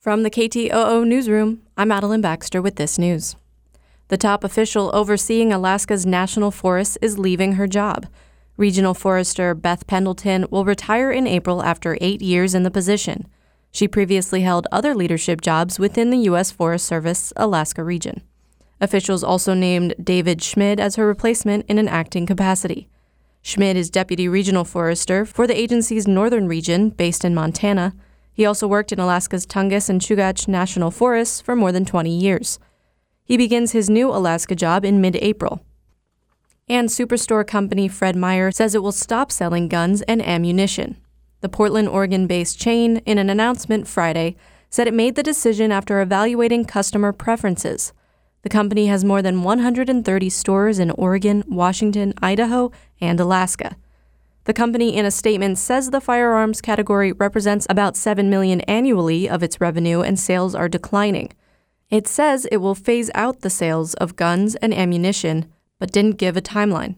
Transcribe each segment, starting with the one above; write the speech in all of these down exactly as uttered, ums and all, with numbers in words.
From the K T O O Newsroom, I'm Madeline Baxter with this news. The top official overseeing Alaska's national forests is leaving her job. Regional Forester Beth Pendleton will retire in April after eight years in the position. She previously held other leadership jobs within the U S Forest Service Alaska region. Officials also named David Schmid as her replacement in an acting capacity. Schmid is Deputy Regional Forester for the agency's northern region, based in Montana. He also worked in Alaska's Tungus and Chugach National Forests for more than twenty years. He begins his new Alaska job in mid-April. And superstore company Fred Meyer says it will stop selling guns and ammunition. The Portland, Oregon-based chain, in an announcement Friday, said it made the decision after evaluating customer preferences. The company has more than one hundred thirty stores in Oregon, Washington, Idaho, and Alaska. The company, in a statement, says the firearms category represents about seven million dollars annually of its revenue and sales are declining. It says it will phase out the sales of guns and ammunition, but didn't give a timeline.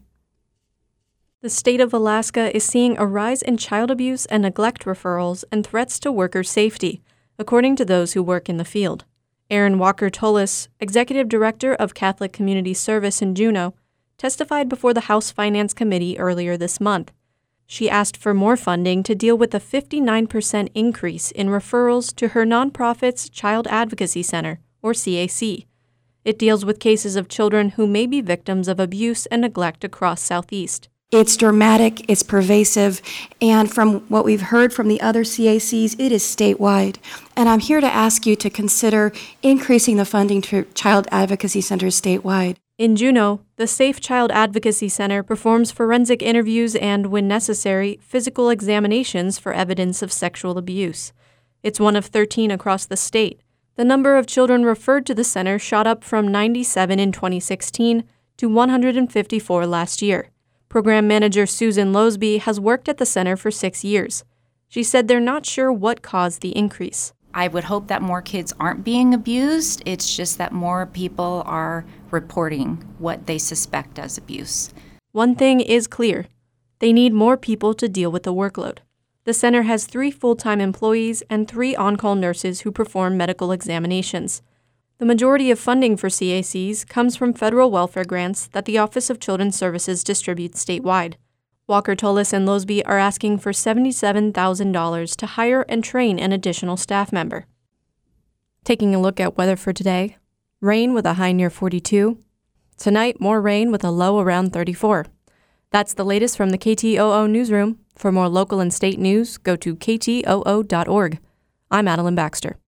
The state of Alaska is seeing a rise in child abuse and neglect referrals and threats to worker safety, according to those who work in the field. Erin Walker-Tullis, Executive Director of Catholic Community Service in Juneau, testified before the House Finance Committee earlier this month. She asked for more funding to deal with the fifty-nine percent increase in referrals to her nonprofit's Child Advocacy Center, or C A C. It deals with cases of children who may be victims of abuse and neglect across Southeast. It's dramatic, it's pervasive, and from what we've heard from the other C A Cs, it is statewide. And I'm here to ask you to consider increasing the funding to child advocacy centers statewide. In Juneau, the Safe Child Advocacy Center performs forensic interviews and, when necessary, physical examinations for evidence of sexual abuse. It's one of thirteen across the state. The number of children referred to the center shot up from ninety-seven in twenty sixteen to one hundred fifty-four last year. Program Manager Susan Losby has worked at the center for six years. She said they're not sure what caused the increase. I would hope that more kids aren't being abused. It's just that more people are reporting what they suspect as abuse. One thing is clear. They need more people to deal with the workload. The center has three full-time employees and three on-call nurses who perform medical examinations. The majority of funding for C A Cs comes from federal welfare grants that the Office of Children's Services distributes statewide. Walker-Tullis and Losby are asking for seventy-seven thousand dollars to hire and train an additional staff member. Taking a look at weather for today, rain with a high near forty-two. Tonight, more rain with a low around thirty-four. That's the latest from the K T O O Newsroom. For more local and state news, go to K T O O dot org. I'm Madeline Baxter.